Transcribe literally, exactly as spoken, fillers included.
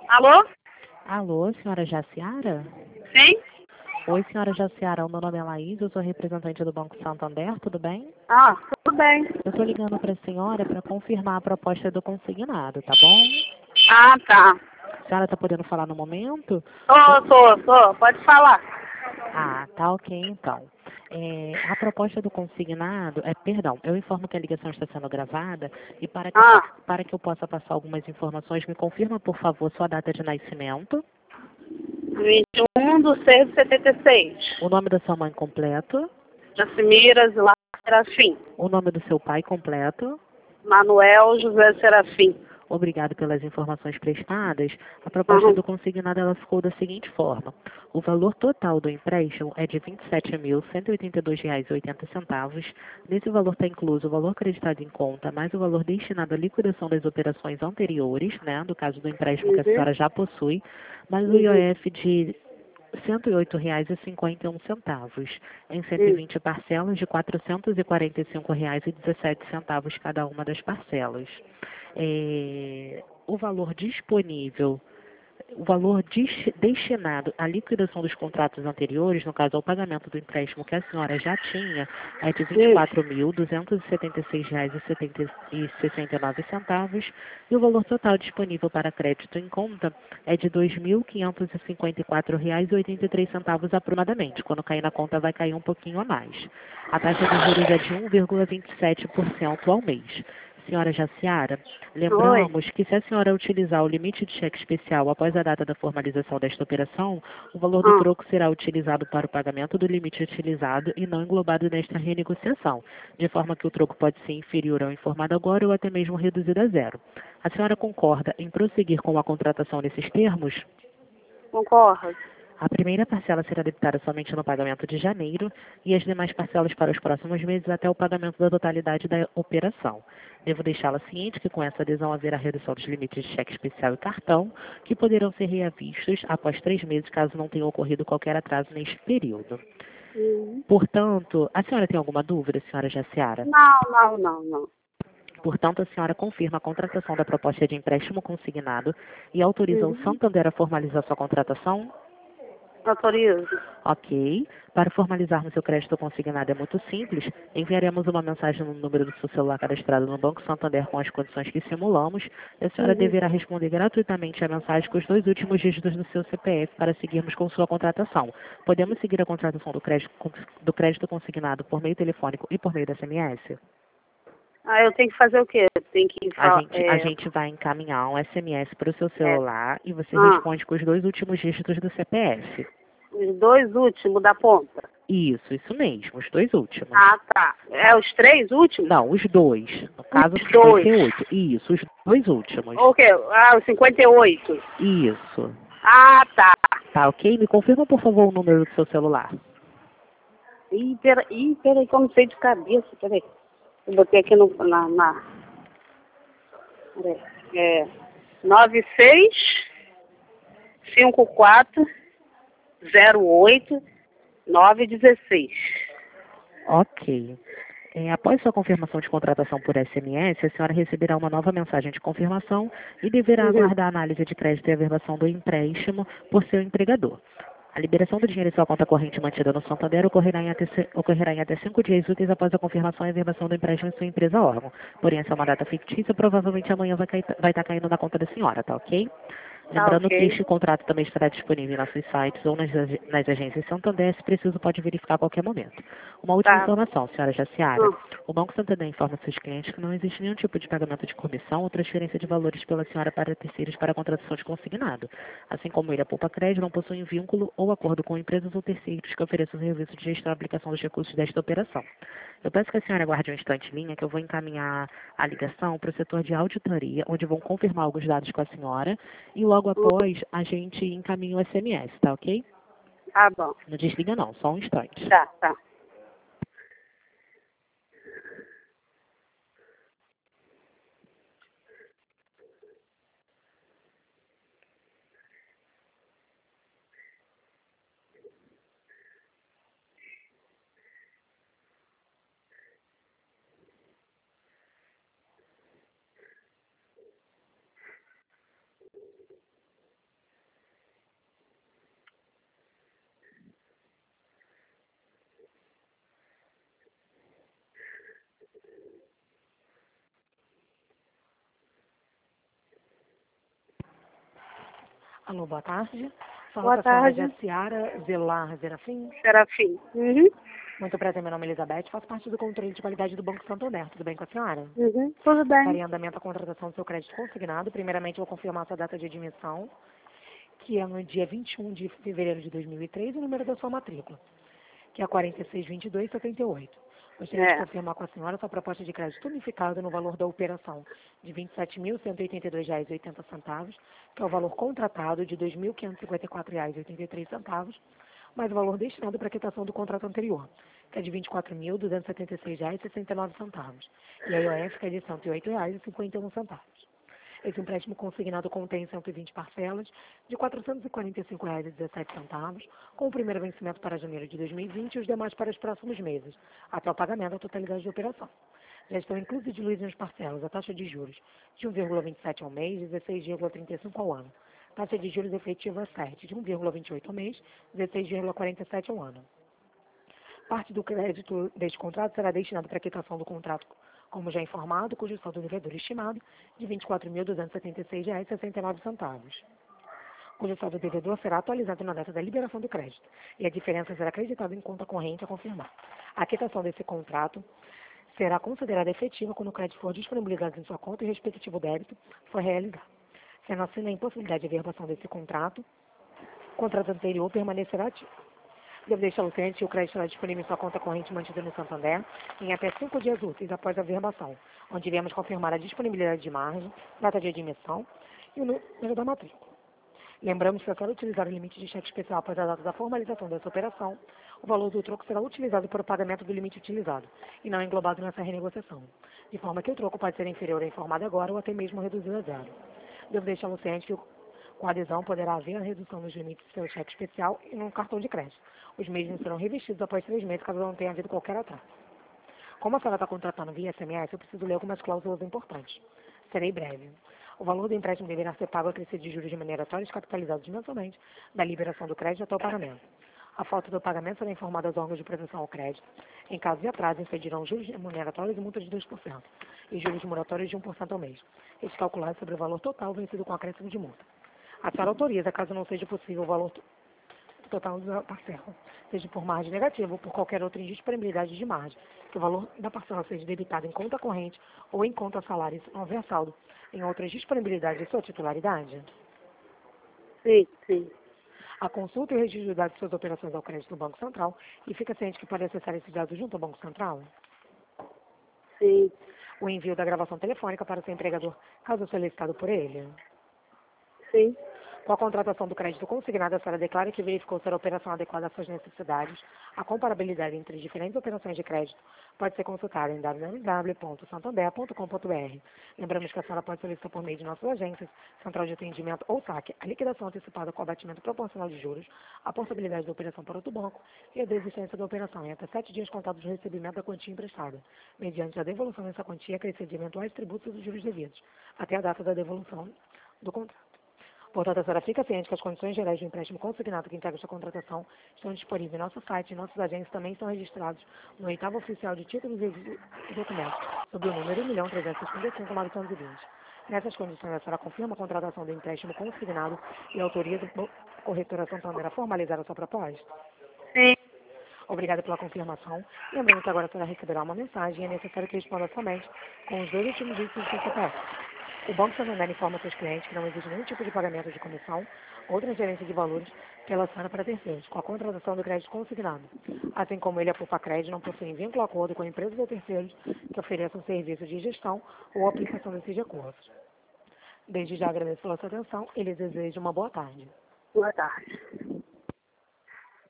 Alô? Alô, senhora Jaciara? Sim? Oi, senhora Jaciara, o meu nome é Laís, eu sou representante do Banco Santander, tudo bem? Ah, tudo bem. Eu estou ligando para a senhora para confirmar a proposta do consignado, tá bom? Ah, tá. A senhora está podendo falar no momento? Tô, tô, tô. Pode falar. Ah, tá ok então. É, a proposta do consignado, é, perdão, eu informo que a ligação está sendo gravada e para que, eu, po- Ah, para que eu possa passar algumas informações, me confirma, por favor, sua data de nascimento, vinte e um de seis de setenta e seis. o nome da sua mãe completo, Jacimiras lá Serafim. o nome do seu pai completo. Manuel José Serafim. Obrigado pelas informações prestadas. A proposta Uhum. do consignado ela ficou da seguinte forma. O valor total do empréstimo é de vinte e sete mil, cento e oitenta e dois reais e oitenta centavos. Nesse valor está incluso o valor acreditado em conta, mais o valor destinado à liquidação das operações anteriores, né, do caso do empréstimo que a Uhum. senhora já possui, mais o Uhum. I O F de cento e oito reais e cinquenta e um centavos, em cento e Uhum. vinte parcelas de quatrocentos e quarenta e cinco reais e dezessete centavos cada uma das parcelas. É, o valor disponível, o valor dis- destinado à liquidação dos contratos anteriores, no caso ao pagamento do empréstimo que a senhora já tinha, é de vinte e Uhum. quatro mil, duzentos e setenta e seis reais e sessenta e nove centavos e o valor total disponível para crédito em conta é de dois mil quinhentos e cinquenta e quatro reais e oitenta e três centavos aproximadamente. Quando cair na conta vai cair um pouquinho a mais. A taxa de juros é de um vírgula vinte e sete por cento ao mês. Senhora Jaciara, Oi. lembramos que se a senhora utilizar o limite de cheque especial após a data da formalização desta operação, o valor do Ah, troco será utilizado para o pagamento do limite utilizado e não englobado nesta renegociação, de forma que o troco pode ser inferior ao informado agora ou até mesmo reduzido a zero. A senhora concorda em prosseguir com a contratação nesses termos? concordo. A primeira parcela será debitada somente no pagamento de janeiro e as demais parcelas para os próximos meses até o pagamento da totalidade da operação. Devo deixá-la ciente que com essa adesão haverá redução dos limites de cheque especial e cartão, que poderão ser reavistos após três meses caso não tenha ocorrido qualquer atraso neste período. Uhum. Portanto, a senhora tem alguma dúvida, senhora Jaciara? Não, não, não, não. Portanto, a senhora confirma a contratação da proposta de empréstimo consignado e autoriza o Uhum. Santander a formalizar sua contratação? Autorizo. Ok. Para formalizarmos seu crédito consignado é muito simples. Enviaremos uma mensagem no número do seu celular cadastrado no Banco Santander com as condições que simulamos. E a senhora Uhum. deverá responder gratuitamente a mensagem com os dois últimos dígitos do seu C P F para seguirmos com sua contratação. Podemos seguir a contratação do crédito, do crédito consignado por meio telefônico e por meio da S M S? Ah, eu tenho que fazer o quê? Eu tenho que A falar. gente, a É, gente vai encaminhar um S M S para o seu é, celular e você ah, responde com os dois últimos dígitos do C P F. os dois últimos da ponta. Isso, isso mesmo, os dois últimos. Ah, tá. É Tá. os três últimos? Não, os dois. No caso, Os dois. cinquenta e oito. Isso, os dois últimos. O quê? Ah, os cinquenta e oito. Isso. Ah, tá. Tá ok? Me confirma, por favor, o número do seu celular. Ih, pera, ih, peraí, como sei de cabeça, peraí. Eu botei aqui no, na, na, peraí. É, nove seis cinco quatro zero oito nove dezesseis. Ok. É, após sua confirmação de contratação por S M S, a senhora receberá uma nova mensagem de confirmação e deverá Uhum. aguardar a análise de crédito e a verbação do empréstimo por seu entregador. A liberação do dinheiro em sua conta corrente mantida no Santander ocorrerá em, até, ci- ocorrerá em até cinco dias úteis após a confirmação e a verbação do empréstimo em sua empresa órgão. Porém, essa é uma data fictícia, provavelmente amanhã vai cair- vai estar caindo na conta da senhora, tá ok? Tá Lembrando que ok. este contrato também estará disponível em nossos sites ou nas, ag- nas agências Santander, se preciso pode verificar a qualquer momento. Uma última Tá. informação, senhora Jaciara. Hum. O Banco Santander informa seus clientes que não existe nenhum tipo de pagamento de comissão ou transferência de valores pela senhora para terceiros para a contratação de consignado. Assim como ele, a Poupa Crédito não possui vínculo ou acordo com empresas ou terceiros que ofereçam serviço de gestão e aplicação dos recursos desta operação. Eu peço que a senhora aguarde um instante em linha, que eu vou encaminhar a ligação para o setor de auditoria, onde vão confirmar alguns dados com a senhora, e logo Hum. após a gente encaminha o S M S, tá ok? Tá bom. Não desliga não, só um instante. Tá, tá. Alô, boa tarde. Fala Boa com a senhora tarde. Jaciara Zelar Serafim. Serafim. Uhum. Muito prazer, meu nome é Elizabeth, faço parte do controle de qualidade do Banco Santander. Tudo bem com a senhora? Uhum. Tudo Está bem. em andamento a contratação do seu crédito consignado. Primeiramente, vou confirmar sua data de admissão, que é no dia vinte e um de fevereiro de dois mil e três, e o número da sua matrícula, que é quarenta e seis, vinte e dois, setenta e oito. Gostaria de É. confirmar com a senhora sua proposta de crédito unificada no valor da operação de vinte e sete mil cento e oitenta e dois reais e oitenta centavos, que é o valor contratado de dois mil quinhentos e cinquenta e quatro reais e oitenta e três centavos, mais o valor destinado para a quitação do contrato anterior, que é de vinte e quatro mil duzentos e setenta e seis reais e sessenta e nove centavos, e a I O F, que é de cento e oito reais e cinquenta e um centavos. Esse empréstimo consignado contém cento e vinte parcelas de quatrocentos e quarenta e cinco reais e dezessete centavos, com o primeiro vencimento para janeiro de dois mil e vinte e os demais para os próximos meses, até o pagamento da totalidade da operação. Já estão inclusos e diluídos nas parcelas a taxa de juros de um vírgula vinte e sete ao mês, dezesseis vírgula trinta e cinco ao ano. Taxa de juros efetiva sete, de um vírgula vinte e oito ao mês, dezesseis vírgula quarenta e sete ao ano. Parte do crédito deste contrato será destinado para a quitação do contrato, como já informado, cujo saldo devedor estimado de vinte e quatro mil duzentos e setenta e seis reais e sessenta e nove centavos, cujo saldo devedor será atualizado na data da liberação do crédito, e a diferença será acreditada em conta corrente a confirmar. A quitação desse contrato será considerada efetiva quando o crédito for disponibilizado em sua conta e o respectivo débito for realizado. Sendo assim, a impossibilidade de averbação desse contrato, o contrato anterior permanecerá ativo. Devo deixar o cliente que o crédito será disponível em sua conta corrente mantida no Santander em até cinco dias úteis após a averbação, onde iremos confirmar a disponibilidade de margem, data de admissão e o número da matrícula. Lembramos que, para utilizar o limite de cheque especial após a data da formalização dessa operação, o valor do troco será utilizado para o pagamento do limite utilizado e não englobado nessa renegociação, de forma que o troco pode ser inferior ao informado agora ou até mesmo reduzido a zero. Devo deixar o ciente que, com a adesão, poderá haver a redução nos limites do seu cheque especial e no cartão de crédito. Os mesmos serão revestidos após três meses, caso não tenha havido qualquer atraso. Como a senhora está contratando via S M S, eu preciso ler algumas cláusulas importantes. Serei breve. O valor do empréstimo deverá ser pago a crescer de juros de remuneratórios capitalizados mensalmente da liberação do crédito até o pagamento. A falta do pagamento será informada aos órgãos de prevenção ao crédito. Em caso de atraso, incidirão juros remuneratórios e multas de dois por cento e juros moratórios de um por cento ao mês. Este calculado sobre o valor total vencido com acréscimo de multa. A senhora autoriza, caso não seja possível o valor total da parcela, seja por margem negativa ou por qualquer outra indisponibilidade de margem, que o valor da parcela seja debitado em conta corrente ou em conta salário se não houver saldo em outras disponibilidades de sua titularidade. Sim, sim. A consulta e o registro de dados de suas operações ao crédito no Banco Central e fica ciente que pode acessar esses dados junto ao Banco Central. Sim. O envio da gravação telefônica para o seu empregador, caso solicitado por ele. Sim. Com a contratação do crédito consignado, a senhora declara que verificou ser a operação adequada às suas necessidades. A comparabilidade entre diferentes operações de crédito pode ser consultada em w w w ponto santander ponto com ponto b r. Lembramos que a senhora pode solicitar por meio de nossas agências, Central de Atendimento ou S A C, a liquidação antecipada com abatimento proporcional de juros, a portabilidade da operação para outro banco e a desistência da operação em até sete dias contados do recebimento da quantia emprestada, mediante a devolução dessa quantia acrescida de eventuais tributos e juros devidos, até a data da devolução do contrato. Portanto, a senhora fica ciente que as condições gerais de empréstimo consignado que integra esta contratação estão disponíveis em nosso site e nossos agentes também estão registrados no oitavo oficial de títulos e documentos, sob o número um milhão trezentos e cinquenta e cinco mil novecentos e vinte. Nessas condições, a senhora confirma a contratação do empréstimo consignado e autoriza a corretora Santander a formalizar a sua proposta? Sim. Obrigada pela confirmação. Lembrando que agora a senhora receberá uma mensagem e é necessário que responda somente com os dois últimos dígitos do seu C P F. O Banco Santander informa seus clientes que não existe nenhum tipo de pagamento de comissão ou transferência de valores pela senhora para terceiros, com a contratação do crédito consignado. Assim como ele e a Poupa Crédito não possuem vínculo ou acordo com empresas ou terceiros que ofereçam serviços de gestão ou aplicação desses recursos. Desde já agradeço pela sua atenção e lhes desejo uma boa tarde. Boa tarde.